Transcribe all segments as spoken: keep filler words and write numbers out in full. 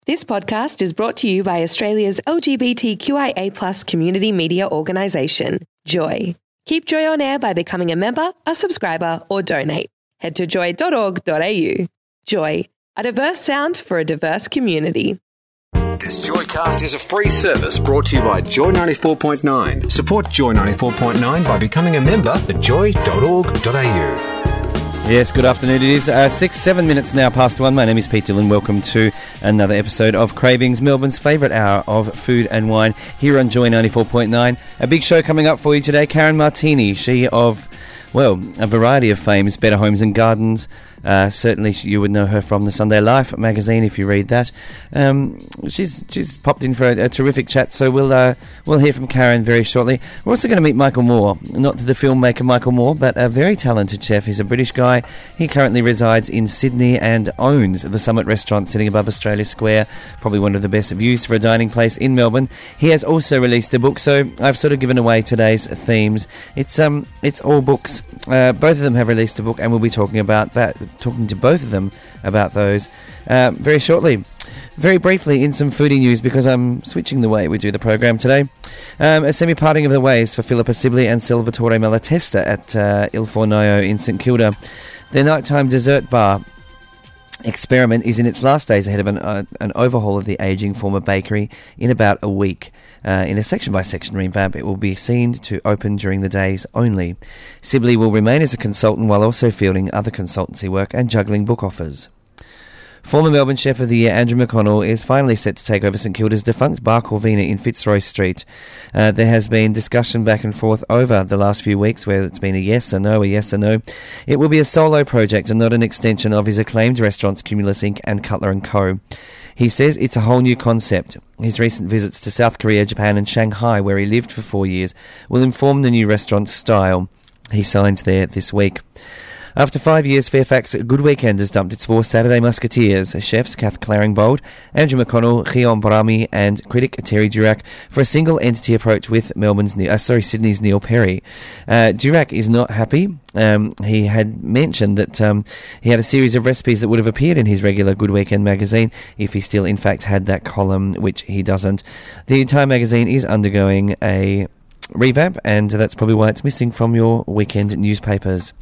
This podcast is brought to you by Australia's L G B T Q I A plus community media organisation, Joy. Keep Joy on air by becoming a member, a subscriber or donate. Head to joy dot org dot a u. Joy, a diverse sound for a diverse community. This Joycast is a free service brought to you by Joy ninety-four point nine. Support Joy ninety-four point nine by becoming a member at joy dot org dot a u. Yes, good afternoon. It is uh, six, seven minutes now past one. My name is Pete Dillon. Welcome to another episode of Cravings, Melbourne's favourite hour of food and wine here on Joy ninety-four point nine. A big show coming up for you today. Karen Martini, she of, well, a variety of fames, Better Homes and Gardens. Uh, certainly you would know her from the Sunday Life magazine if you read that. Um, she's she's popped in for a, a terrific chat, so we'll uh, we'll hear from Karen very shortly. We're also going to meet Michael Moore, not the filmmaker Michael Moore, but a very talented chef. He's a British guy. He currently resides in Sydney and owns the Summit Restaurant sitting above Australia Square, probably one of the best views for a dining place in Melbourne. He has also released a book, so I've sort of given away today's themes. It's um it's all books. Uh, both of them have released a book, and we'll be talking about that. Talking to both of them about those uh, very shortly. Very briefly, in some foodie news, because I'm switching the way we do the program today. Um, a semi-parting of the ways for Philippa Sibley and Salvatore Malatesta at uh, Il Fornaio in St Kilda. Their nighttime dessert bar experiment is in its last days ahead of an, uh, an overhaul of the ageing former bakery in about a week. Uh, in a section-by-section revamp, it will be seen to open during the days only. Sibley will remain as a consultant while also fielding other consultancy work and juggling book offers. Former Melbourne Chef of the Year Andrew McConnell is finally set to take over St Kilda's defunct Bar Corvina in Fitzroy Street. Uh, there has been discussion back and forth over the last few weeks where it's been a yes or no, a yes or no. It will be a solo project and not an extension of his acclaimed restaurants Cumulus Incorporated and Cutler and Co. He says it's a whole new concept. His recent visits to South Korea, Japan and Shanghai, where he lived for four years, will inform the new restaurant's style. He signs there this week. After five years, Fairfax Good Weekend has dumped its four Saturday Musketeers, chefs Kath Claringbold, Andrew McConnell, Guillaume Brami and critic Terry Durack for a single entity approach with Melbourne's, uh, sorry, Sydney's Neil Perry. Uh, Durack is not happy. Um, he had mentioned that um, he had a series of recipes that would have appeared in his regular Good Weekend magazine if he still in fact had that column, which he doesn't. The entire magazine is undergoing a revamp, and that's probably why it's missing from your weekend newspapers.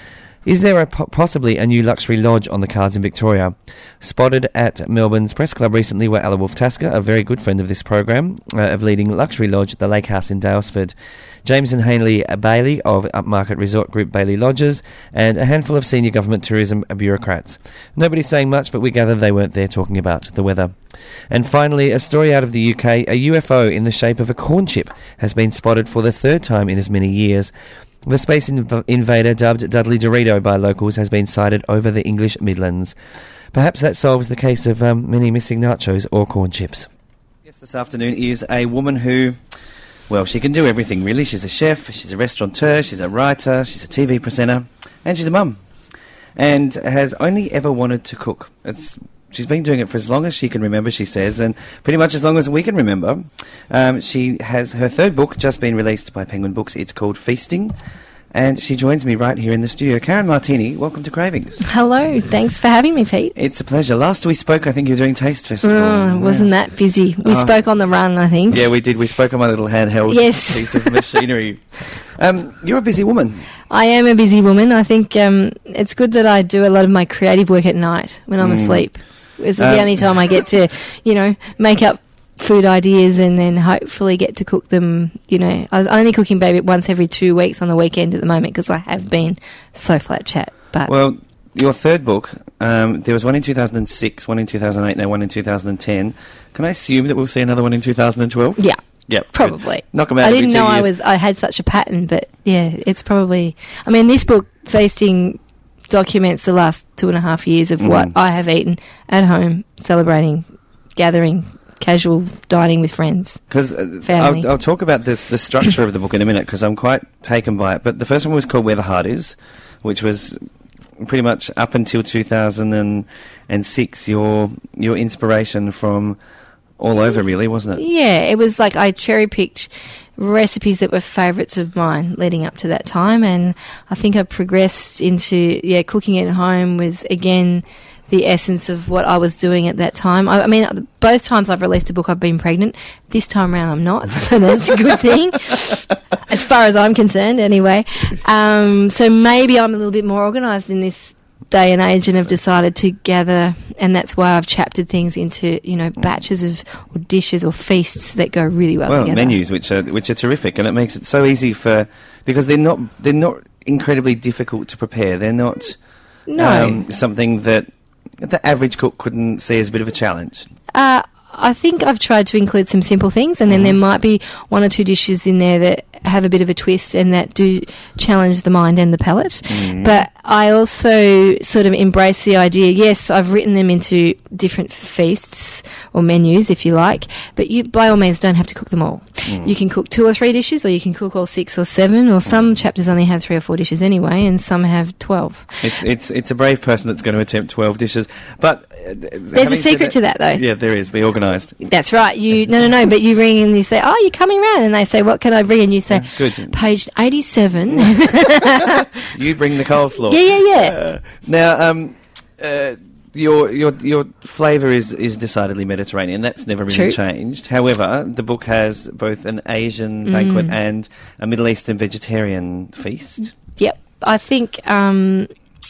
Is there a po- possibly a new luxury lodge on the cards in Victoria? Spotted at Melbourne's Press Club recently were Ella Wolf Tasker, a very good friend of this program, uh, of leading luxury lodge at the Lake House in Dalesford, James and Hayley Bailey of upmarket resort group Bailey Lodges, and a handful of senior government tourism bureaucrats. Nobody's saying much, but we gather they weren't there talking about the weather. And finally, a story out of the U K, a U F O in the shape of a corn chip has been spotted for the third time in as many years. The space inv- invader, dubbed Dudley Dorito by locals, has been sighted over the English Midlands. Perhaps that solves the case of um, many missing nachos or corn chips. Yes, this afternoon is a woman who, well, she can do everything really. She's a chef, she's a restaurateur, she's a writer, she's a T V presenter, and she's a mum. And has only ever wanted to cook. It's She's been doing it for as long as she can remember, she says, and pretty much as long as we can remember. Um, she has her third book just been released by Penguin Books. It's called Feasting, and she joins me right here in the studio. Karen Martini, welcome to Cravings. Hello, thanks for having me, Pete. It's a pleasure. Last we spoke, I think you were doing Taste Festival. Oh, wasn't that busy? We oh. spoke on the run, I think. Yeah, we did. We spoke on my little handheld yes. piece of machinery. Um, you're a busy woman. I am a busy woman. I think um, it's good that I do a lot of my creative work at night when I'm mm. asleep. This is um, the only time I get to, you know, make up food ideas and then hopefully get to cook them. You know, I'm only cooking baby once every two weeks on the weekend at the moment because I have been so flat chat. But well, your third book, um, there was one in two thousand six, one in two thousand eight, and one in two thousand ten. Can I assume that we'll see another one in two thousand twelve? Yeah. Yeah, probably. Knock 'em out I every didn't two know years. I was. I had such a pattern, but yeah, it's probably. I mean, this book, Feasting, documents the last two and a half years of mm. what I have eaten at home, celebrating, gathering, casual dining with friends. Because uh, I'll, I'll talk about this, the structure of the book in a minute, because I'm quite taken by it. But the first one was called Where the Heart Is, which was pretty much up until two thousand six your your inspiration from all over, really, wasn't it? Yeah, it was like I cherry-picked recipes that were favourites of mine leading up to that time, and I think I progressed into, yeah, cooking at home was, again, the essence of what I was doing at that time. I, I mean, both times I've released a book, I've been pregnant. This time around, I'm not, so that's a good thing, as far as I'm concerned, anyway. Um, so maybe I'm a little bit more organised in this day and age, and have decided to gather, and that's why I've chaptered things into, you know, batches of or dishes or feasts that go really well, well together. Menus which are which are terrific, and it makes it so easy for, because they're not they're not incredibly difficult to prepare. They're not No. um, something that the average cook couldn't see as a bit of a challenge. Uh, I think I've tried to include some simple things, and then there might be one or two dishes in there that have a bit of a twist and that do challenge the mind and the palate. Mm. But I also sort of embrace the idea, yes, I've written them into different feasts or menus, if you like, but you by all means don't have to cook them all. Mm. You can cook two or three dishes, or you can cook all six or seven, or some chapters only have three or four dishes anyway, and some have twelve. It's it's it's a brave person that's going to attempt twelve dishes, but uh, There's a secret to that, though. Yeah, there is. Be organised. That's right. You no, no, no. But you ring and you say, "Oh, you're coming round," and they say, "What can I bring?" And you say, Yeah, good. "Page eighty-seven." You bring the coleslaw. Yeah, yeah, yeah. Uh, now, um, uh, your your your flavour is, is decidedly Mediterranean. That's never really True. changed. However, the book has both an Asian Mm. banquet and a Middle Eastern vegetarian feast. Yep. I think um,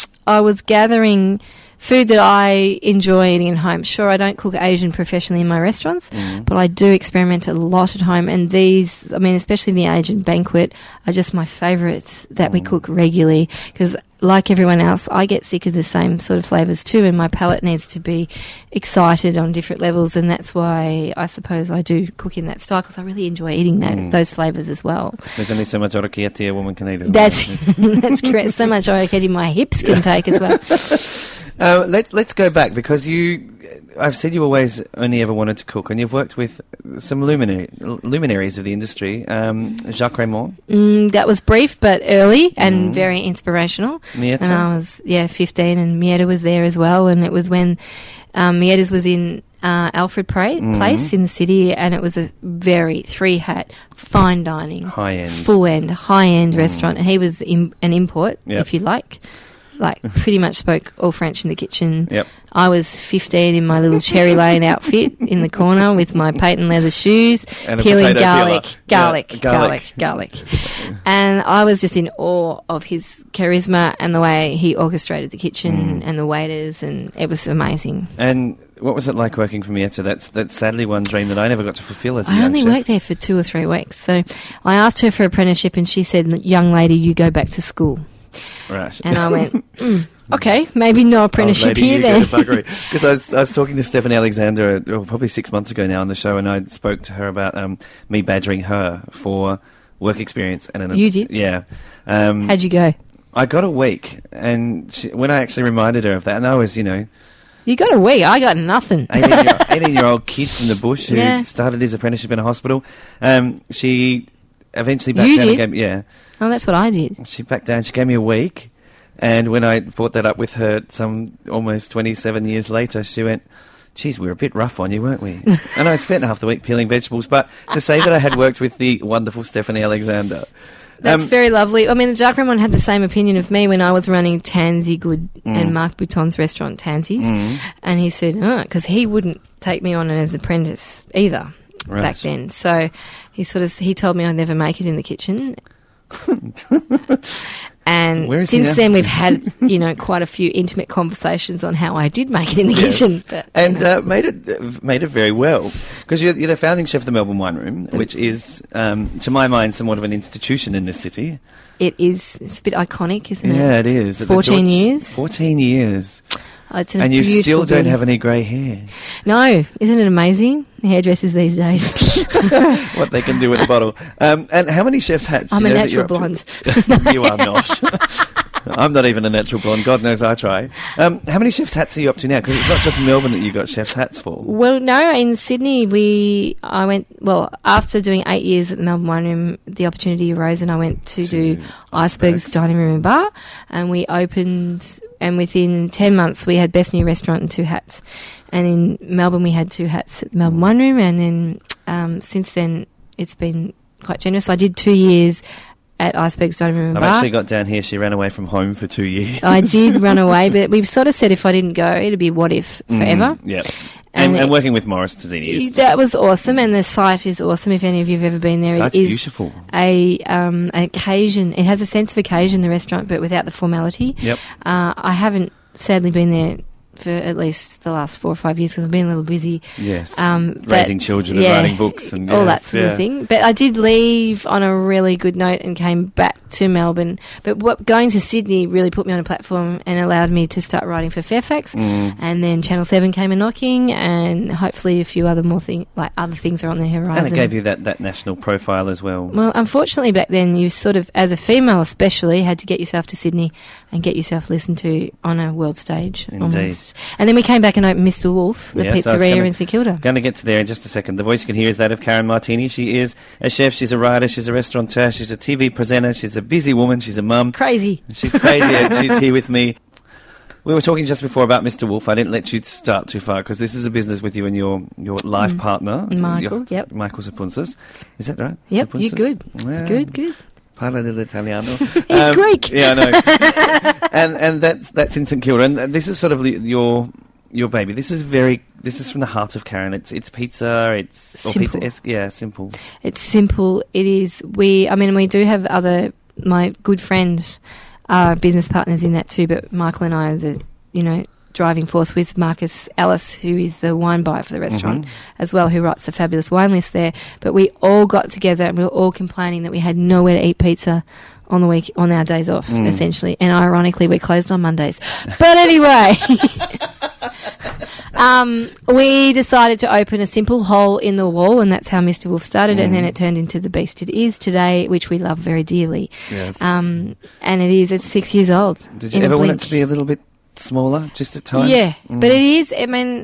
I was gathering food that I enjoy eating at home. Sure, I don't cook Asian professionally in my restaurants, Mm. but I do experiment a lot at home. And these, I mean, especially the Asian banquet, are just my favourites that we cook regularly. Because, like everyone else, I get sick of the same sort of flavours too, and my palate needs to be excited on different levels. And that's why I suppose I do cook in that style, because I really enjoy eating that, Mm. those flavours as well. There's only so much orecchiette a woman can eat, isn't That's there? that's correct. So much orecchiette my hips can take as well. Uh, let, let's go back, because you, I've said you always only ever wanted to cook, and you've worked with some luminary, luminaries of the industry. Um, Jacques Raymond, Mm, that was brief but early and Mm. very inspirational. Mieta. And I was, yeah, fifteen, and Mieta was there as well. And it was when um, Mieta's was in uh, Alfred pra- Mm. Place in the city, and it was a very three-hat, fine dining, high-end. full-end, high-end restaurant. And he was in, an import, Yep. if you like. Like, pretty much spoke all French in the kitchen. Yep. I was fifteen in my little Cherry Lane outfit in the corner with my patent leather shoes, And a peeling potato garlic, peeler. garlic, Yeah, garlic, garlic. garlic, And I was just in awe of his charisma and the way he orchestrated the kitchen Mm. and the waiters, and it was amazing. And what was it like working for Mieta? That's that's sadly one dream that I never got to fulfil as a I young only chef. worked there for two or three weeks. So I asked her for apprenticeship, and she said, "Young lady, you go back to school." Right. And I went, mm, okay, maybe no apprenticeship Oh, lady, here you then. go to buggery. Because I was, I was talking to Stephanie Alexander uh, oh, probably six months ago now on the show, and I spoke to her about um, me badgering her for work experience. And an, You did? Yeah. Um, How'd you go? I got a week, and she, when I actually reminded her of that, and I was, you know, You got a week. I got nothing. eighteen-year-old kid from the bush who Yeah. started his apprenticeship in a hospital, um, she eventually backed You down did? and gave, yeah. Oh, that's what I did. She backed down. She gave me a week, and when I brought that up with her, some almost twenty-seven years later, she went, "Geez, we were a bit rough on you, weren't we?" And I spent half the week peeling vegetables. But to say that I had worked with the wonderful Stephanie Alexander, That's um, very lovely. I mean, Jacques Raymond had the same opinion of me when I was running Tansy Good and Marc Bouton's restaurant, Tansy's. Mm. And he said, oh, because he wouldn't take me on as apprentice either Right. back then. So he sort of, he told me I'd never make it in the kitchen. And Where is he since now? then, we've had, you know, quite a few intimate conversations on how I did make it in the Yes. kitchen. But, and uh, made it uh, made it very well, because you're, you're the founding chef of the Melbourne Wine Room, which is, um, to my mind, somewhat of an institution in this city. it is, it's a bit iconic, isn't it? Yeah, it is. At the fourteen George- years. Fourteen years, Oh, it's a and you beautiful still don't building. have any grey hair. No, isn't it amazing? Hairdressers these days. What they can do with a bottle. Um, and how many chef's hats? I'm do you a know that you're natural up to? blonde. You are not. I'm not even a natural blonde. God knows I try. Um, how many chef's hats are you up to now? Because it's not just Melbourne that you got chef's hats for. Well, no, in Sydney, we I went, well, after doing eight years at the Melbourne Wine Room, the opportunity arose and I went to, To do Iceberg's. Iceberg's Dining Room and Bar, and we opened, and within ten months, we had Best New Restaurant and two hats. And in Melbourne, we had two hats at the Melbourne Wine Room, and then um, since then, it's been quite generous. I did two years at Icebergs Dining Room and I've Bar. actually got down here, she ran away from home for two years. I did run away, but we've sort of said if I didn't go, it'd be what if forever. Mm, yeah. And And, and it- working with Morris Tazzini is That was awesome, and the site is awesome. If any of you have ever been there, site's it is beautiful. a um, an occasion. It has a sense of occasion, the restaurant, but without the formality. Yep. Uh, I haven't sadly been there for at least the last four or five years because I've been a little busy. Yes. Um, Raising but, children yeah, and writing books and all that yes, sort yeah. of thing. But I did leave on a really good note and came back to Melbourne. But what, going to Sydney really put me on a platform and allowed me to start writing for Fairfax. Mm. And then Channel Seven came a knocking, and hopefully a few other more thing like other things are on the horizon. And it gave you that, that national profile as well. Well, unfortunately, back then you sort of, as a female especially, had to get yourself to Sydney and get yourself listened to on a world stage. Indeed. Almost. And then we came back and opened Mister Wolf, the Yes, I was pizzeria gonna- in St Kilda. Going to get to there in just a second. The voice you can hear is that of Karen Martini. She is a chef, she's a writer, she's a restaurateur, she's a T V presenter, she's a busy woman, she's a mum. Crazy. She's crazy and she's here with me. We were talking just before about Mister Wolf. I didn't let you start too far because this is a business with you and your, your life partner. Michael, your- yep. Michael Sapunzas. Is that right? Yep, you're Sapunzas? good. Well, Good, good. Parla dell'Italiano. He's Greek. Yeah, I know. and and that's that's in St Kilda. And this is sort of your your baby. This is very. This is from the heart of Karen. It's it's pizza. It's or Simple. pizza. Yeah, simple. It's simple. It is. We, I mean, we do have other, my good friends are business partners in that too, but Michael and I are the, you know, driving force with Marcus Ellis, who is the wine buyer for the restaurant Mhm. as well, who writes the fabulous wine list there. But we all got together and we were all complaining that we had nowhere to eat pizza on the week, on our days off, Mm. essentially. And ironically, we're closed on Mondays. But anyway, um, we decided to open a simple hole in the wall, and that's how Mister Wolf started. And then it turned into the beast it is today, which we love very dearly. Yes. Um, and it is, it's six years old. Did you in a ever want it blink. to be a little bit smaller, just at times? Yeah, Mm. but it is. I mean,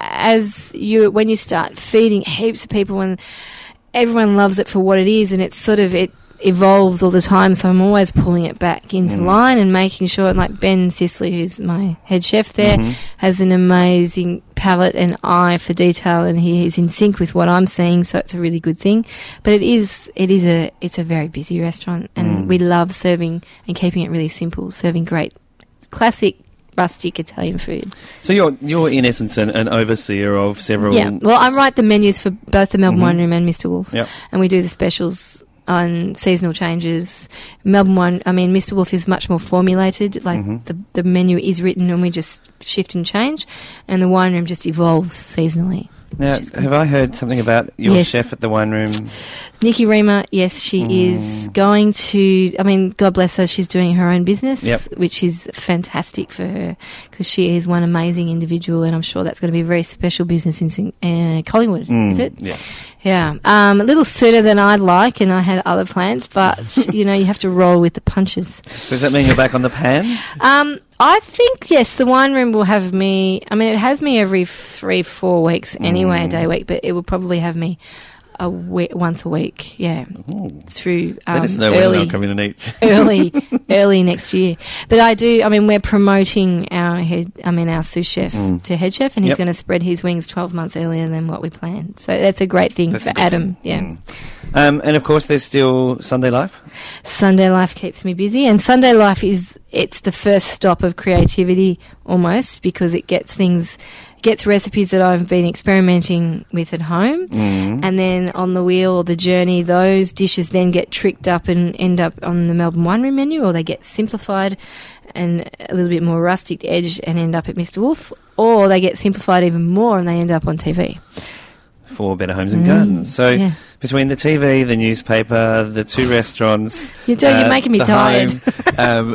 as you when you start feeding heaps of people, and everyone loves it for what it is, and it's sort of it evolves all the time. So I'm always pulling it back into Mm. line and making sure. And like Ben Sisley, who's my head chef there, Mhm. has an amazing palate and eye for detail, and he is in sync with what I'm seeing. So it's a really good thing. But it is it is a it's a very busy restaurant, and Mm. we love serving and keeping it really simple, serving great classic rustic Italian food. So you're you're in essence an, an overseer of several. Yeah, well, I write the menus for both the Melbourne Mhm. Wine Room and Mister Wolf, Yep. and we do the specials on seasonal changes. Melbourne Wine, I mean, Mister Wolf is much more formulated. Like Mhm. the the menu is written, and we just shift and change, and the wine room just evolves seasonally. Now, which is good. have I heard something about your Yes. chef at the wine room? Nikki Rima, yes, she Mm. is going to. I mean, God bless her, she's doing her own business, Yep. which is fantastic for her because she is one amazing individual, and I'm sure that's going to be a very special business in Sing- uh, Collingwood. Mm, Is it? Yes. Yeah, um, a little sooner than I'd like, and I had other plans, but you know, you have to roll with the punches. So does that mean you're back on the pans? Um, I think yes, the wine room will have me. I mean, it has me every three, four weeks anyway, Mm. a day a week, but it will probably have me a week, once a week. Yeah, Ooh. through um, Let us know when early, I'll come in and eat. early, early next year. But I do. I mean, we're promoting our head. I mean, our sous chef Mm. to head chef, and he's Yep. going to spread his wings twelve months earlier than what we planned. So that's a great thing That's a for good Adam. thing. Yeah. Mm. Um, and of course, there's still Sunday Life. Sunday Life keeps me busy, and Sunday Life is it's the first stop of creativity almost because it gets things, gets recipes that I've been experimenting with at home, Mm. and then on the wheel or the journey, those dishes then get tricked up and end up on the Melbourne Wine Room menu, or they get simplified and a little bit more rustic edge and end up at Mister Wolf, or they get simplified even more and they end up on T V. For Better Homes and Mm, Gardens. So yeah. between the T V, the newspaper, the two restaurants, You do, you're uh, making me the tired. home, um,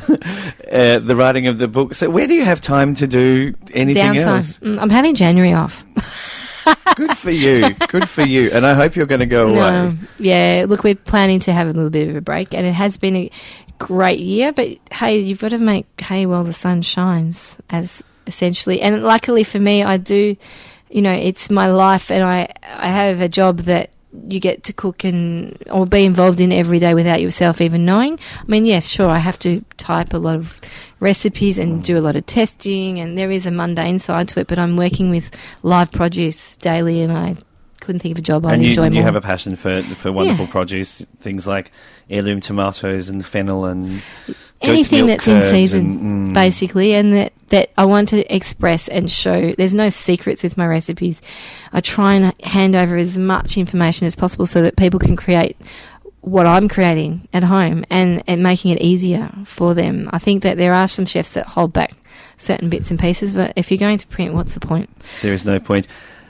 uh, the writing of the book. So where do you have time to do anything Downtime. else? Mm, I'm having January off. Good for you. Good for you. And I hope you're going to go away. No, yeah. Look, we're planning to have a little bit of a break, and it has been a great year. But hey, you've got to make hay while the sun shines, as essentially. And luckily for me, I do. You know, it's my life, and I I have a job that you get to cook and or be involved in every day without yourself even knowing. I mean, yes, sure, I have to type a lot of recipes and do a lot of testing, and there is a mundane side to it. But I'm working with live produce daily, and I couldn't think of a job I'd And you, enjoy you more. have a passion for for wonderful Yeah. produce, things like heirloom tomatoes and fennel and goat's Anything milk that's in curds season, and, mm. basically, and that, that I want to express and show. There's no secrets with my recipes. I try and hand over as much information as possible so that people can create what I'm creating at home and, and making it easier for them. I think that there are some chefs that hold back certain bits and pieces, but if you're going to print, what's the point? There is no point.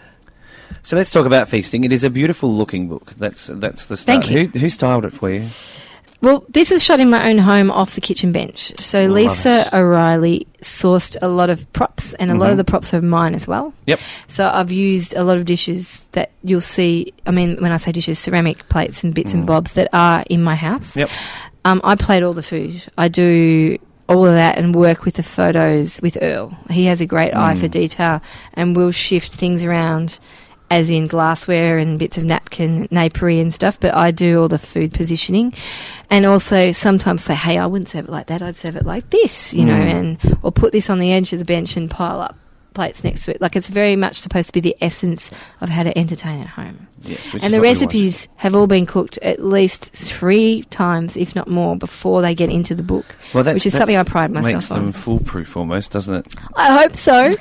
So let's talk about feasting. It is a beautiful looking book. That's that's the start. Thank you. Who, who styled it for you? Well, this was shot in my own home off the kitchen bench. So Love Lisa it. O'Reilly sourced a lot of props, and a lot Mhm. of the props are mine as well. Yep. So I've used a lot of dishes that you'll see. I mean, when I say dishes, ceramic plates and bits and Mm. bobs that are in my house. Yep. Um, I plate all the food. I do all of that and work with the photos with Earl. He has a great eye Mm. for detail, and we'll shift things around, as in glassware and bits of napkin, napery and stuff, but I do all the food positioning, and also sometimes say, hey, I wouldn't serve it like that, I'd serve it like this, you know, Mm. and or put this on the edge of the bench and pile up plates next to it. Like, it's very much supposed to be the essence of how to entertain at home. Yes. Which is And the what we want. recipes have all been cooked at least three times, if not more, before they get into the book, Well, that's, which is that's something I pride myself makes on. them foolproof almost, doesn't it? I hope so.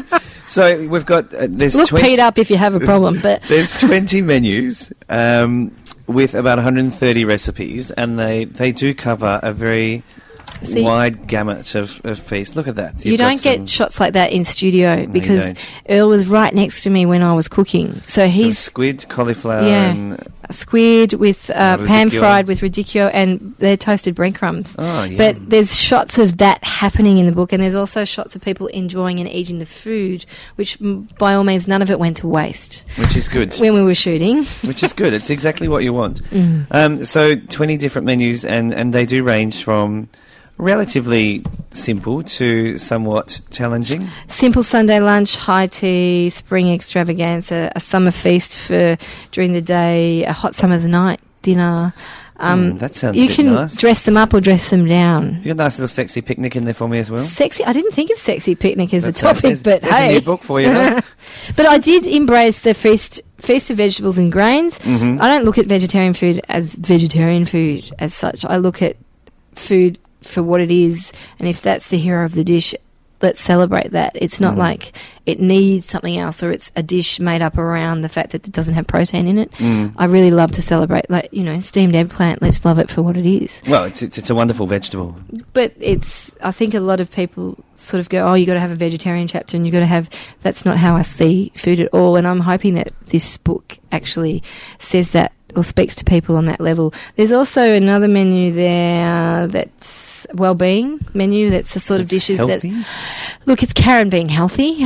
So we've got uh, there's Look twenty Pete up if you have a problem, but there's twenty menus um, with about one hundred thirty recipes, and they, they do cover a very See, wide gamut of, of feasts. Look at that. you You've got don't get some- shots like that in studio you because don't. Earl was right next to me when I was cooking. So some he's squid, cauliflower, Yeah. and squid with uh, Uh, pan radicchio. fried with radicchio and they're toasted breadcrumbs. oh yeah. But there's shots of that happening in the book, and there's also shots of people enjoying and eating the food, which, m- by all means, none of it went to waste which is good. when we were shooting. Which is good. It's exactly what you want. Mm. Um, so twenty different menus, and, and they do range from relatively simple to somewhat challenging. Simple Sunday lunch, high tea, spring extravaganza, a summer feast for during the day, a hot summer's night dinner. Um, Mm, that sounds a you bit can nice. dress them up or dress them down. You got a nice little sexy picnic in there for me as well. Sexy. I didn't think of sexy picnic as That's a right. topic, There's- but there's hey, a new book for you. Love. but I did embrace the feast feast of vegetables and grains. Mhm. I don't look at vegetarian food as vegetarian food as such. I look at food for what it is, and if that's the hero of the dish, let's celebrate that. It's not Mhm. like it needs something else, or it's a dish made up around the fact that it doesn't have protein in it. Mm. I really love to celebrate, like, you know, steamed eggplant. Let's love it for what it is. Well, it's, it's it's a wonderful vegetable. But it's, I think a lot of people sort of go, oh, you got to have a vegetarian chapter, and you got to have. That's not how I see food at all. And I'm hoping that this book actually says that or speaks to people on that level. There's also another menu there that's well-being menu. That's the sort of It's dishes healthy. that look. It's Karen being healthy.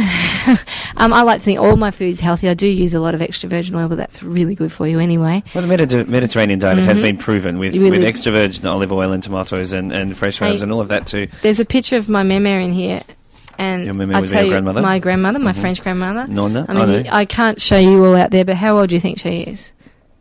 um, I like to think all my food's healthy. I do use a lot of extra virgin oil, but that's really good for you anyway. Well, the Mediter- Mediterranean diet has Mhm. been proven with, You really- with extra virgin olive oil and tomatoes and, and fresh Hey. herbs and all of that too. There's a picture of my meme in here, and Your meme I with tell your you, grandmother? my grandmother, my Mhm. French grandmother. Nonna? I mean, oh, no. you- I can't show you all out there, but how old do you think she is?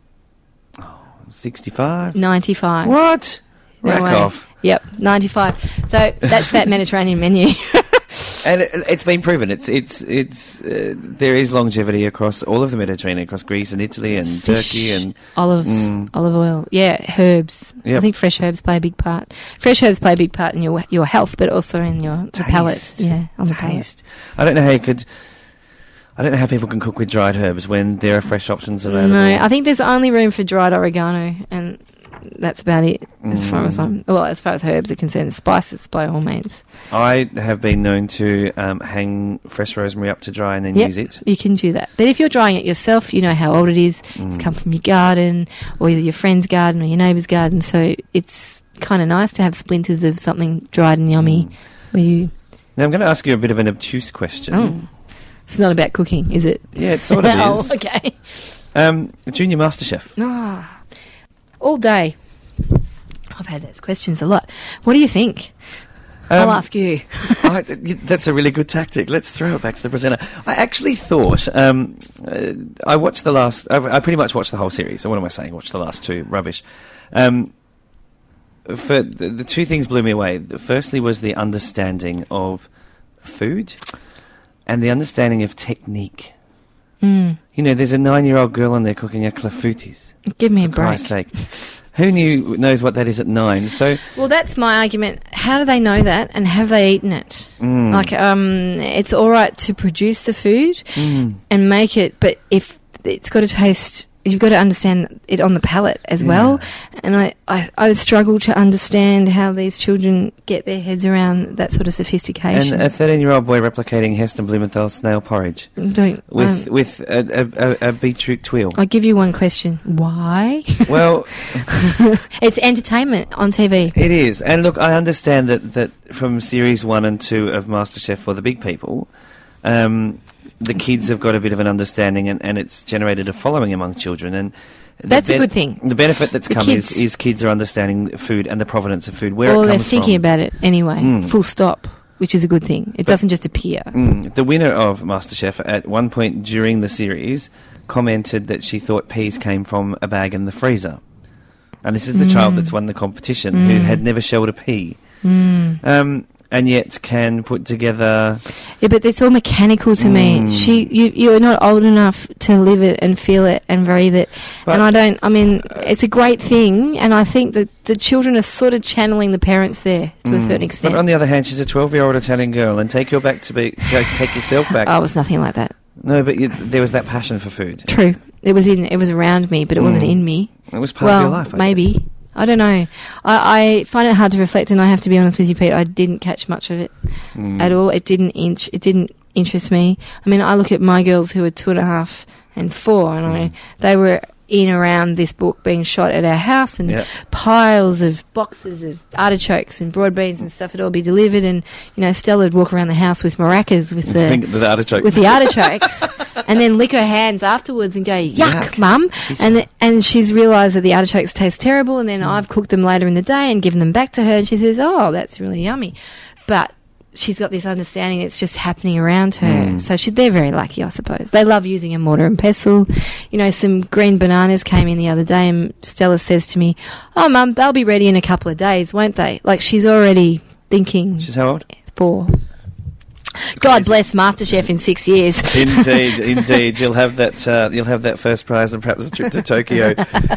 sixty-five? ninety-five. What? No Rack way. off. Yep, ninety-five. So that's that Mediterranean menu. And it, it's been proven. It's it's it's uh, there is longevity across all of the Mediterranean, across Greece and Italy and Fish, Turkey and olives, Mm. olive oil. Yeah, herbs. I Yep. think fresh herbs play a big part. Fresh herbs play a big part in your your health, but also in your the palate. Taste. Yeah, on the palate. taste. I don't know how you could. I don't know how people can cook with dried herbs when there are fresh options available. No, I think there's only room for dried oregano, and that's about it as far as Mm. I'm. Well, as far as herbs are concerned, spices by all means. I have been known to um, hang fresh rosemary up to dry and then Yep. use it. You can do that. But if you're drying it yourself, you know how old it is. Mm. It's come from your garden, or either your friend's garden or your neighbour's garden. So it's kind of nice to have splinters of something dried and yummy. Mm. Where you, Now I'm going to ask you a bit of an obtuse question. oh, it's not about cooking, is it? Yeah, it sort of oh, is. okay. Um, Junior MasterChef. Ah, all day. I've had those questions a lot. What do you think? I'll Um, ask you. I, that's a really good tactic. Let's throw it back to the presenter. I actually thought um, uh, I watched the last. I, I pretty much watched the whole series. So what am I saying? Watched the last two. Rubbish. Um, for the, the two things blew me away. The- Firstly, was the understanding of food, and the understanding of technique. Mm. You know, there's a nine-year-old girl on there cooking a clafoutis. Give me a For break. Christ's sake. Who knew knows what that is at nine? So Well, that's my argument. How do they know that, and have they eaten it? Mm. Like, um, it's all right to produce the food Mm. and make it, but if it's got to taste, you've got to understand it on the palate as well. And I, I, I struggle to understand how these children get their heads around that sort of sophistication. And a thirteen-year-old boy replicating Heston Blumenthal's snail porridge Don't with um, with a, a, a, a beetroot twill. I'll give you one question. Why? Well, It's entertainment on T V. it is. And look, I understand that, that from series one and two of MasterChef for the big people, um, the kids have got a bit of an understanding, and, and it's generated a following among children. And the That's a good thing. The benefit that's The come kids- is, is kids are understanding food and the provenance of food, where Or it they're comes thinking from. about it anyway. Mm. Full stop, which is a good thing. It doesn't just appear. Mm. The winner of MasterChef at one point during the series commented that she thought peas came from a bag in the freezer. And this is the Mm. child that's won the competition, who had never shelled a pea. Mm. Um, and yet can put together... Yeah, but it's all mechanical to me. She, you, you're not old enough to live it and feel it and breathe it. But- and I don't. I mean, it's a great thing, and I think that the children are sort of channeling the parents there to a certain extent. But on the other hand, she's a twelve-year-old Italian girl, and take your back to be... To take yourself back. I was nothing like that. No, but you, there was that passion for food. True. It was in. It was around me, but it wasn't in me. It was part well, of your life, I maybe. guess. I don't know. I, I find it hard to reflect, and I have to be honest with you, Pete. I didn't catch much of it Mm. at all. It didn't. Int- it didn't interest me. I mean, I look at my girls who are two and a half and four, and I they were in around this book being shot at our house, and Yep. piles of boxes of artichokes and broad beans and stuff would all be delivered, and you know, Stella would walk around the house with maracas with the Think the artichoke. with the artichokes, and then lick her hands afterwards and go, "Yuck, Yuck. mum!" Piece And of- th- and she's realised that the artichokes taste terrible, and then I've cooked them later in the day and given them back to her, and she says, "Oh, that's really yummy," but she's got this understanding it's just happening around her. So she, they're very lucky, I suppose. They love using a mortar and pestle. You know, some green bananas came in the other day, and Stella says to me, "Oh, mum, they'll be ready in a couple of days, won't they?" Like, she's already thinking She's how old? four. God bless MasterChef in six years. Indeed, indeed. You'll have that. Uh, you'll have that first prize and perhaps a trip to Tokyo.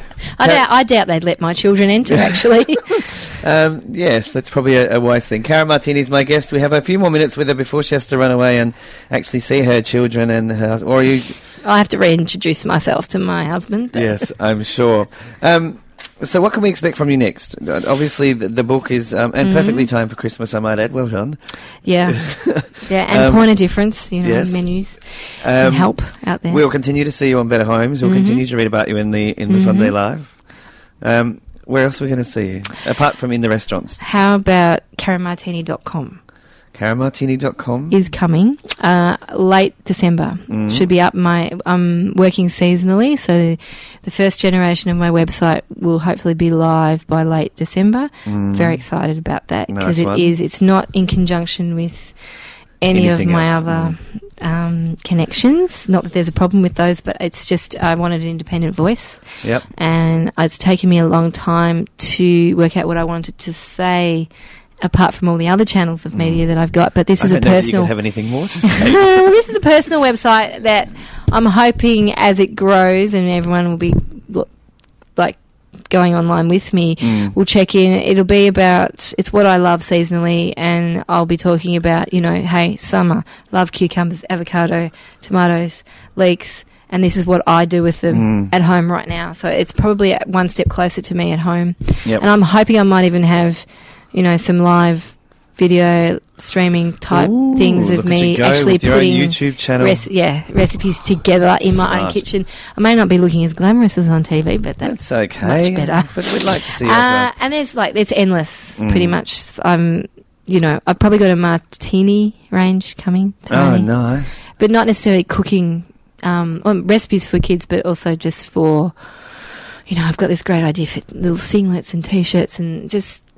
I doubt, I doubt they'd let my children enter, actually. Um, yes, that's probably a, a wise thing. Cara Martini is my guest. We have a few more minutes with her before she has to run away and actually see her children and her. Or you? I have to reintroduce myself to my husband. But Yes, I'm sure. Um, so, what can we expect from you next? Uh, Obviously, the, the book is um, and Mm-hmm. perfectly timed for Christmas. I might add. Well done. Yeah. Yeah, and Um, point of difference, you know, yes. menus Um, and help out there. We'll continue to see you on Better Homes. We'll Mhm. continue to read about you in the in the Mhm. Sunday Live. Um, where else are we going to see you apart from in the restaurants? How about cara martini dot com cara martini dot com. is coming uh, late December. Mhm. Should be up. My I'm working seasonally, so the first generation of my website will hopefully be live by late December. Very excited about that because Mm. Nice it is. one. It's not in conjunction with any Anything of my else, other um, connections. Not that there's a problem with those, but it's just I wanted an independent voice. Yep. And it's taken me a long time to work out what I wanted to say apart from all the other channels of media that I've got. But this I is a don't know that you personal can have anything more to say. this is a personal website that I'm hoping as it grows and everyone will be lo- like going online with me, Mm. will check in. It'll be about, it's what I love seasonally, and I'll be talking about, you know, hey, summer, love cucumbers, avocado, tomatoes, leeks, and this is what I do with them Mm. at home right now. So it's probably at one step closer to me at home. Yep. And I'm hoping I might even have, you know, some live video streaming type Ooh, things of look at me you go actually with your own putting YouTube channel. rec- yeah, recipes together in my own Smart. kitchen. I may not be looking as glamorous as on T V, but that's, That's okay. much better. But we'd like to see you. Uh, as and there's like there's endless, Mm. pretty much. Um, you know, I've probably got a martini range coming. a- oh, Tony, nice. but not necessarily cooking um, well, recipes for kids, but also just for, you know, I've got this great idea for little singlets and t-shirts and just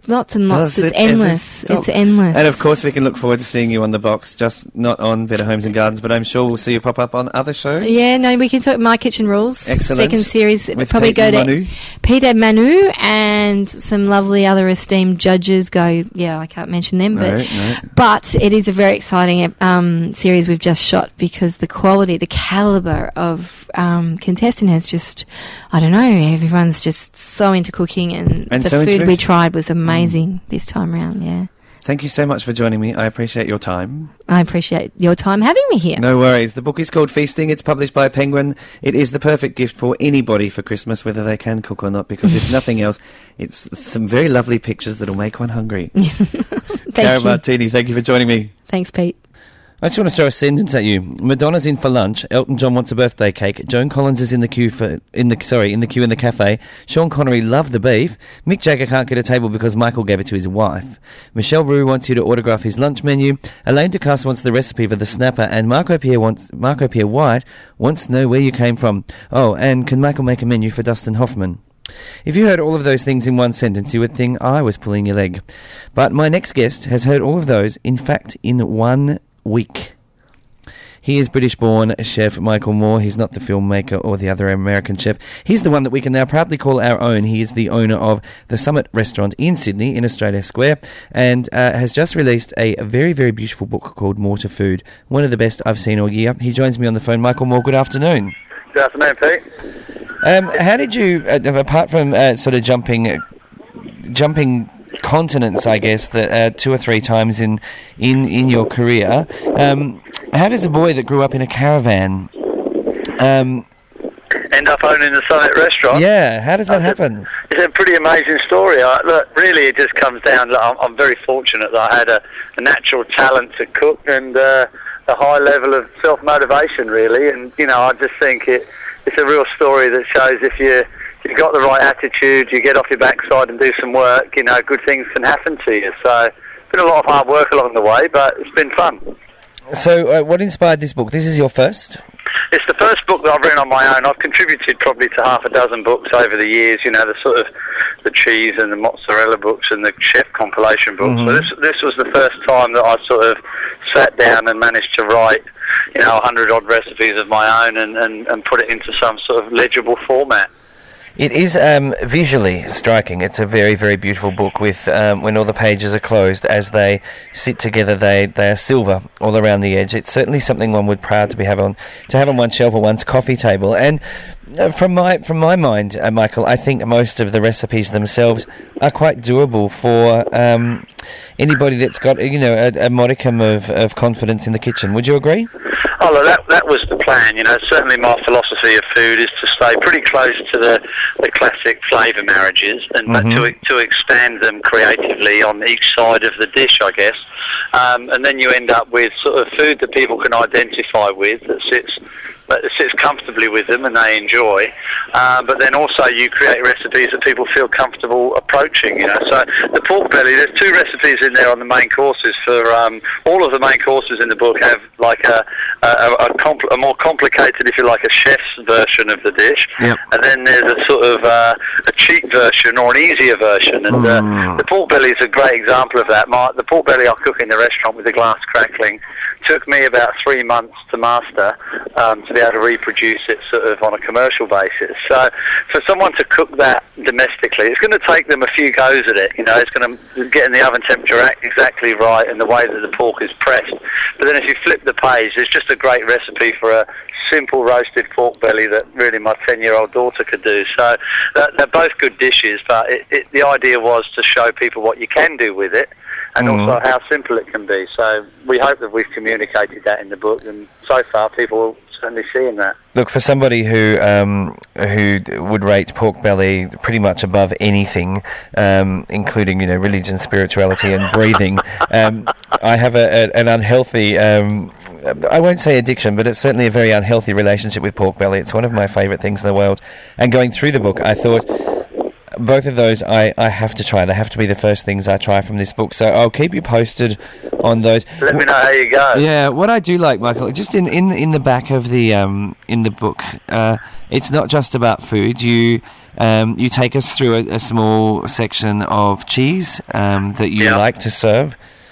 lots and lots. Does It's it ever endless. stop? It's endless. And of course, we can look forward to seeing you on the box, just not on Better Homes and Gardens, but I'm sure we'll see you pop up on other shows. Yeah, no, we can talk My Kitchen Rules. Excellent. Second series. With probably Pete go and to Manu. Pete and Manu and some lovely other esteemed judges go. Yeah, I can't mention them, but No, no. but it is a very exciting um, series we've just shot because the quality, the caliber of um, contestant has just, I don't know, everyone's just so into cooking and, And the so food into we it. tried was amazing this time round. Yeah, Thank you so much for joining me. I appreciate your time. I appreciate your time having me here. No worries. The book is called Feasting. It's published by Penguin. It is the perfect gift for anybody for Christmas, whether they can cook or not, because if nothing else, it's some very lovely pictures that'll make one hungry. Thank Cara you. Martini, thank you for joining me. Thanks, Pete. I just want to throw a sentence at you. Madonna's in for lunch. Elton John wants a birthday cake. Joan Collins is in the queue for in the sorry in the queue in the cafe. Sean Connery loved the beef. Mick Jagger can't get a table because Michael gave it to his wife. Michelle Roux wants you to autograph his lunch menu. Elaine Ducasse wants the recipe for the snapper, and Marco Pierre wants Marco Pierre White wants to know where you came from. Oh, and can Michael make a menu for Dustin Hoffman? If you heard all of those things in one sentence, you would think I was pulling your leg. But my next guest has heard all of those, in fact, in one week. He is British-born chef Michael Moore. He's not the filmmaker or the other American chef. He's the one that we can now proudly call our own. He is the owner of the Summit Restaurant in Sydney, in Australia Square, and uh, has just released a very, very beautiful book called More to Food, one of the best I've seen all year. He joins me on the phone. Michael Moore, good afternoon. Good afternoon, Pete. Um, how did you, uh, apart from uh, sort of jumping, uh, jumping continents, I guess, that uh, two or three times in in, in your career, um, how does a boy that grew up in a caravan um, End up owning the Summit Restaurant? yeah, how does that Uh, happen? It's a pretty amazing story. I, look, really, it just comes down. Look, I'm, I'm very fortunate that I had a, a natural talent to cook and uh, a high level of self-motivation, really. And, you know, I just think it it's a real story that shows if you you've got the right attitude, you get off your backside and do some work, you know, good things can happen to you. So it's been a lot of hard work along the way, but it's been fun. So uh, what inspired this book? This is your first? It's the first book that I've written on my own. I've contributed probably to half a dozen books over the years, you know, the sort of the cheese and the mozzarella books and the chef compilation books. Mm-hmm. So this this was the first time that I sort of sat down and managed to write, you know, a hundred odd recipes of my own and, and, and put it into some sort of legible format. It is um, visually striking. It's a very, very beautiful book with, um, when all the pages are closed, as they sit together, they, they are silver all around the edge. It's certainly something one would proud to be have on, to have on one's shelf or one's coffee table. And uh, from my from my mind, uh, Michael, I think most of the recipes themselves are quite doable for um, anybody that's got, you know, a, a modicum of, of confidence in the kitchen. Would you agree? Oh, look, that that was the plan. You know, certainly my philosophy of food is to stay pretty close to the, the classic flavour marriages, and but to to expand them creatively on each side of the dish, I guess. Um, and then you end up with sort of food that people can identify with, that sits that sits comfortably with them and they enjoy. Uh, but then also you create recipes that people feel comfortable approaching. You know, so the pork belly. There's two recipes in there on the main courses. For um, all of the main courses in the book have like a a, a, compl- a more complicated, if you like, a chef's version of the dish. Yep. And then there's a sort of uh, a cheap version or an easier version. And uh, Mm. the pork belly is a great example of that. My, the pork belly I cook in the restaurant with the glass crackling took me about three months to master, um, to be able to reproduce it sort of on a commercial basis. So for someone to cook that domestically, it's going to take them a few goes at it. You know, it's going to get in the oven temperature act exactly right and the way that the pork is pressed. But then if you flip the page, it's just a great recipe for a simple roasted pork belly that really my ten-year-old daughter could do. So uh, they're both good dishes, but it, it, the idea was to show people what you can do with it, and Mm. also how simple it can be. So we hope that we've communicated that in the book, and so far people are certainly seeing that. Look, for somebody who um, who would rate pork belly pretty much above anything, um, including, you know, religion, spirituality, and breathing, um, I have a, a, an unhealthy, um, I won't say addiction, but it's certainly a very unhealthy relationship with pork belly. It's one of my favourite things in the world. And going through the book, I thought, both of those I, I have to try. They have to be the first things I try from this book. So I'll keep you posted on those. Let me know how you go. Yeah, what I do like, Michael, just in, in, in the back of the um in the book, uh, it's not just about food. You um you take us through a, a small section of cheese um that you Yeah. like to serve.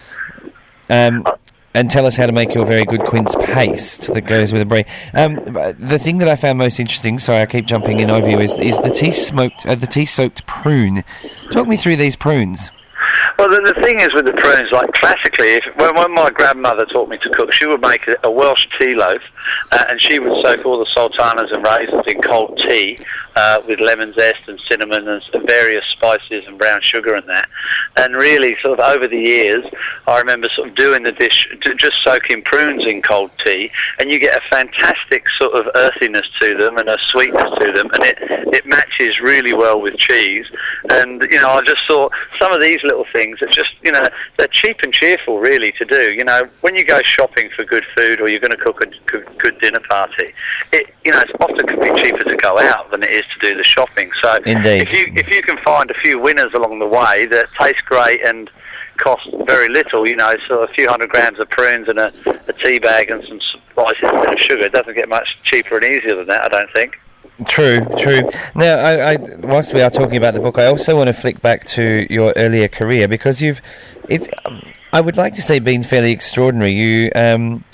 Um. And tell us how to make your very good quince paste that goes with a brie. Um, the thing that I found most interesting, sorry, I keep jumping in over you, is is the tea smoked, uh, the tea soaked prune. Talk me through these prunes. Well, the, the thing is with the prunes, like classically, if, when, when my grandmother taught me to cook, she would make a, a Welsh tea loaf, uh, and she would soak all the sultanas and raisins in cold tea uh, with lemon zest and cinnamon and, and various spices and brown sugar and that. And really, sort of over the years, I remember sort of doing the dish, just soaking prunes in cold tea, and you get a fantastic sort of earthiness to them and a sweetness to them, and it, it matches really well with cheese. And, you know, I just thought some of these little things are just, you know, they're cheap and cheerful really to do. You know, when you go shopping for good food or you're going to cook a good, good dinner party, it, you know, it's often can be cheaper to go out than it is to do the shopping. So Indeed. if you if you can find a few winners along the way that taste great and cost very little, you know, so a few hundred grams of prunes and a, a tea bag and some spices and a bit of sugar, it doesn't get much cheaper and easier than that, I don't think. True, true. Now, I, I, whilst we are talking about the book, I also want to flick back to your earlier career because you've, it, I would like to say, been fairly extraordinary. You, um,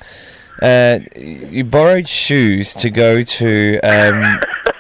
uh, you borrowed shoes to go to. Um,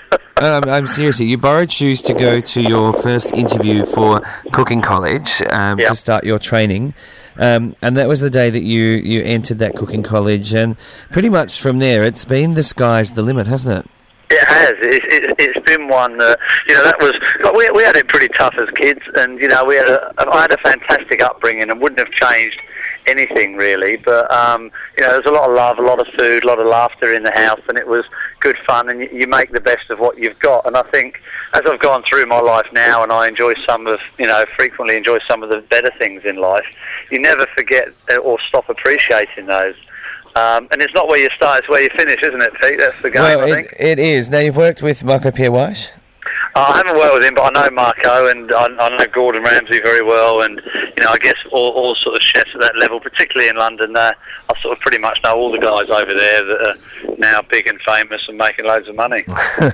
um, I'm seriously. You borrowed shoes to go to your first interview for cooking college um, Yep. to start your training. Um, and that was the day that you, you entered that cooking college, and pretty much from there, it's been the sky's the limit, hasn't it? It has. It, it, it's been one that, you know, that was, like, we, we had it pretty tough as kids, and, you know, we had a, I had a fantastic upbringing and wouldn't have changed anything really, but, um, you know, there's a lot of love, a lot of food, a lot of laughter in the house, and it was good fun, and you, you make the best of what you've got. And I think as I've gone through my life now, and I enjoy some of, you know, frequently enjoy some of the better things in life, you never forget or stop appreciating those. Um, and it's not where you start, it's where you finish, isn't it, Pete? That's the game, Well, I it, think. it is. Now, you've worked with Marco Pierwash. Uh, I haven't worked with him, but I know Marco, and I, I know Gordon Ramsay very well, and, you know, I guess all, all sort of chefs at that level, particularly in London, uh, I sort of pretty much know all the guys over there that are now big and famous and making loads of money.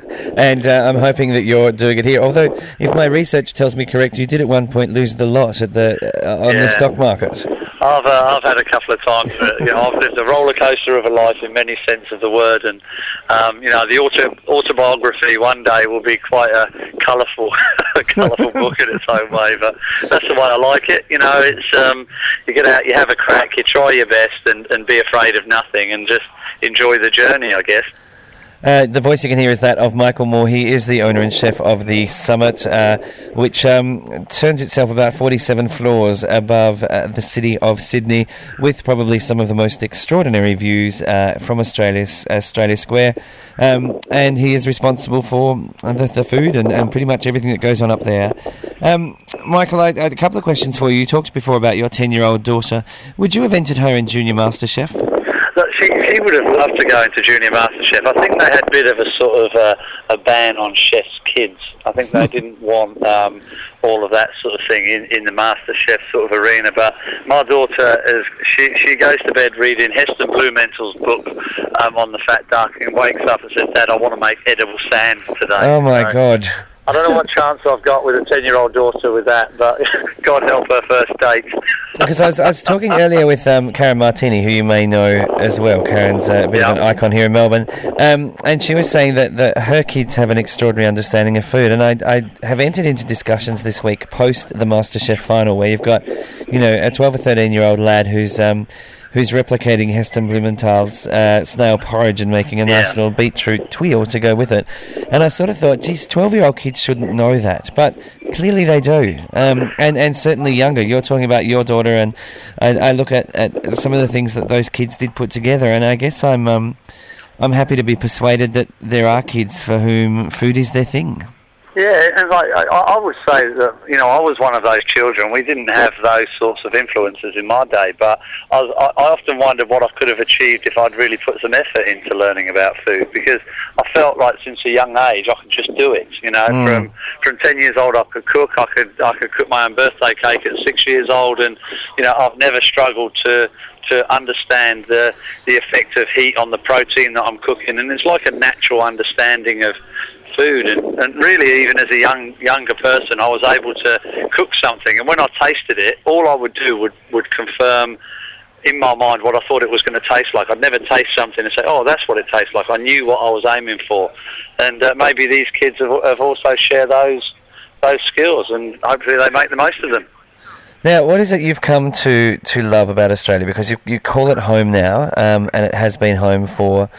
And uh, I'm hoping that you're doing it here. Although, if my research tells me correct, you did at one point lose the lot at the uh, on Yeah. the stock market. I've uh, I've had a couple of times. Where, you know, I've lived a roller coaster of a life in many sense of the word, and um, you know, the auto, autobiography one day will be quite a colourful, colourful book in its own way. But that's the way I like it. You know, it's um, you get out, you have a crack, you try your best, and, and be afraid of nothing, and just enjoy the journey, I guess. Uh, the voice you can hear is that of Michael Moore. He is the owner and chef of the Summit, uh, which um, turns itself about forty-seven floors above uh, the city of Sydney, with probably some of the most extraordinary views uh, from Australia's Australia Square. Um, and he is responsible for the, the food and, and pretty much everything that goes on up there. Um, Michael, I, I had a couple of questions for you. You talked before about your ten-year-old daughter. Would you have entered her in Junior MasterChef? Look, she, she would have loved to go into Junior MasterChef. I think they had a bit of a sort of uh, a ban on chefs' kids. I think they didn't want um, all of that sort of thing in, in the MasterChef sort of arena. But my daughter, is she she goes to bed reading Heston Blumenthal's book um, on the Fat Duck, and wakes up and says, "Dad, I want to make edible sand today." Oh, my So, God. I don't know what chance I've got with a ten-year-old daughter with that, but God help her first date. Because I was, I was talking earlier with um, Karen Martini, who you may know as well. Karen's uh, a bit Yeah. of an icon here in Melbourne. Um, and she was saying that, that her kids have an extraordinary understanding of food. And I, I have entered into discussions this week post the MasterChef final, where you've got, you know, a twelve or thirteen-year-old lad who's... Um, who's replicating Heston Blumenthal's uh, snail porridge and making a nice Yeah. little beetroot tuile to go with it. And I sort of thought, geez, twelve-year-old kids shouldn't know that. But clearly they do. Um, and, and certainly younger. You're talking about your daughter, and I, I look at, at some of the things that those kids did put together, and I guess I'm um, I'm happy to be persuaded that there are kids for whom food is their thing. Yeah, and like I, I would say that, you know, I was one of those children. We didn't have those sorts of influences in my day, but I, was, I, I often wondered what I could have achieved if I'd really put some effort into learning about food, because I felt like since a young age I could just do it. You know, mm. from from ten years old I could cook. I could I could cook my own birthday cake at six years old, and you know I've never struggled to. to understand the the effect of heat on the protein that I'm cooking, and it's like a natural understanding of food, and, and really even as a young younger person I was able to cook something, and when I tasted it all I would do would, would confirm in my mind what I thought it was going to taste like. I'd never taste something and say, oh, that's what it tastes like. I knew what I was aiming for, and uh, maybe these kids have, have also shared those those skills, and hopefully they make the most of them. Now, what is it you've come to, to love about Australia? Because you you call it home now, um, and it has been home for,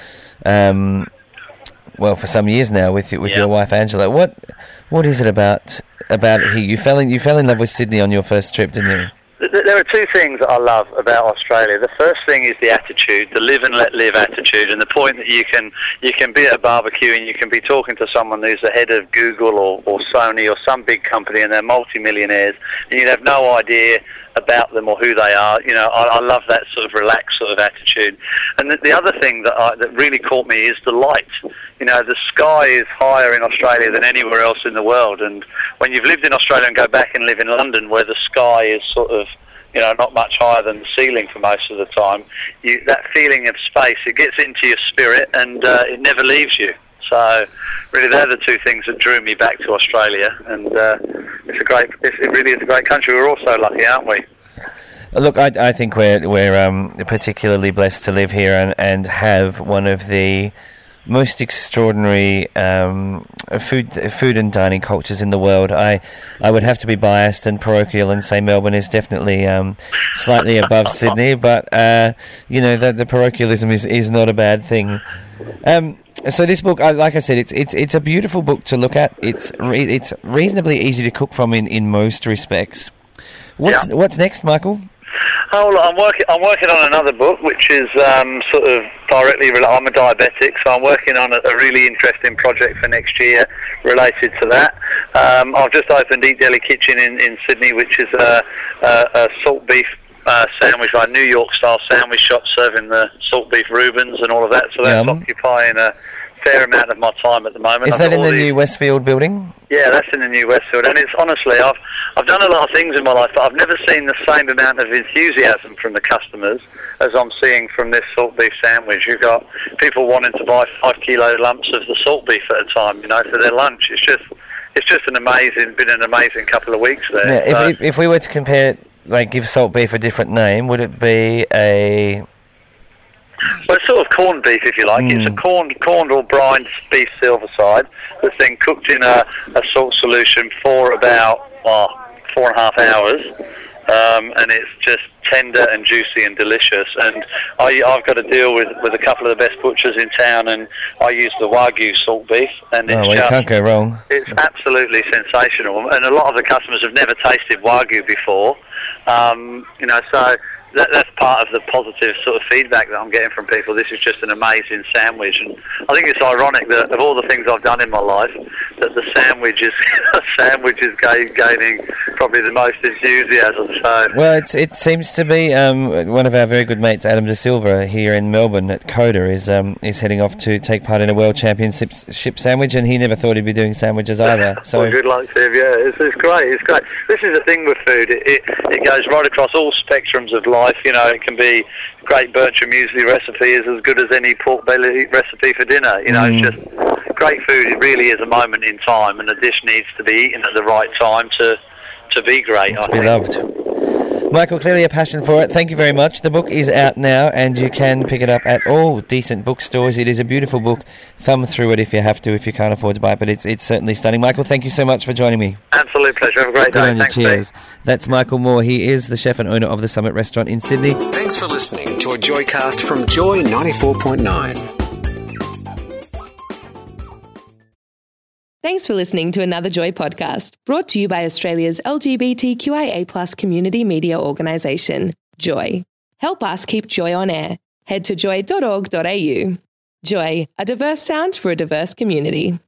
um, well, for some years now with with yep. your wife Angela. What what is it about about it here? You fell in you fell in love with Sydney on your first trip, didn't you? There are two things that I love about Australia. The first thing is the attitude, the live and let live attitude, and the point that you can you can be at a barbecue and you can be talking to someone who's the head of Google or, or Sony or some big company, and they're multi-millionaires, and you'd have no idea about them or who they are. You know, I, I love that sort of relaxed sort of attitude. And the, the other thing that I, that really caught me is the light. You know, the sky is higher in Australia than anywhere else in the world, and when you've lived in Australia and go back and live in London, where the sky is sort of, you know, not much higher than the ceiling for most of the time, you, that feeling of space, it gets into your spirit, and uh, it never leaves you. So, really, they're the two things that drew me back to Australia, and uh, it's a great, it really is a great country. We're all so lucky, aren't we? Look, I, I think we're we're um, particularly blessed to live here and, and have one of the most extraordinary um, food food and dining cultures in the world. I I would have to be biased and parochial and say Melbourne is definitely um, slightly above Sydney, but uh, you know the, the parochialism is, is not a bad thing. Um, so this book, like I said, it's it's it's a beautiful book to look at. It's re- it's reasonably easy to cook from in, in most respects. What's yeah. what's next, Michael? Oh, well, I'm working. I'm working on another book, which is um, sort of directly related. I'm a diabetic, so I'm working on a, a really interesting project for next year related to that. Um, I've just opened Eat Deli Kitchen in, in Sydney, which is a, a, a salt beef uh, sandwich, like New York style sandwich shop, serving the salt beef Reubens and all of that. So that's Yum. occupying a fair amount of my time at the moment. Is I've that in the these, new Westfield building? Yeah, that's in the new Westfield, and it's honestly, I've I've done a lot of things in my life, but I've never seen the same amount of enthusiasm from the customers as I'm seeing from this salt beef sandwich. You've got people wanting to buy five kilo lumps of the salt beef at a time, you know, for their lunch. It's just it's just an amazing, been an amazing couple of weeks there. Yeah, so. if, if if we were to compare, like, give salt beef a different name, would it be a? Well, it's sort of corned beef, if you like. Mm. It's a corned, corned or brined beef silverside that's then cooked in a, a salt solution for about well, four and a half hours, um, and it's just tender and juicy and delicious. And I, I've got to deal with, with a couple of the best butchers in town, and I use the Wagyu salt beef, and it's oh, well, just, you can't go wrong. It's absolutely sensational, and a lot of the customers have never tasted Wagyu before. Um, you know, so. That, that's part of the positive sort of feedback that I'm getting from people. This is just an amazing sandwich, and I think it's ironic that of all the things I've done in my life, that the sandwich is sandwich is gain, gaining probably the most enthusiasm. So well, it's, it seems to be um, one of our very good mates, Adam De Silva, here in Melbourne at Coda, is um, is heading off to take part in a World Championship sandwich, and he never thought he'd be doing sandwiches either. So well, good luck to him. Yeah, it's, it's great. It's great. This is the thing with food. It, it it goes right across all spectrums of life. You know, it can be great Bertram muesli recipe is as good as any pork belly recipe for dinner. You know, mm. it's just great food. It really is a moment in time, and a dish needs to be eaten at the right time to to be great. To I be think. loved. Michael, clearly a passion for it. Thank you very much. The book is out now, and you can pick it up at all decent bookstores. It is a beautiful book. Thumb through it if you have to, if you can't afford to buy it, but it's it's certainly stunning. Michael, thank you so much for joining me. Absolute pleasure. Have a great Good day. on you. Thanks, cheers. Steve. That's Michael Moore. He is the chef and owner of the Summit Restaurant in Sydney. Thanks for listening to a Joycast from Joy ninety-four point nine. Thanks for listening to another Joy podcast, brought to you by Australia's L G B T Q I A plus community media organisation, Joy. Help us keep Joy on air. Head to joy dot org dot a u. Joy, a diverse sound for a diverse community.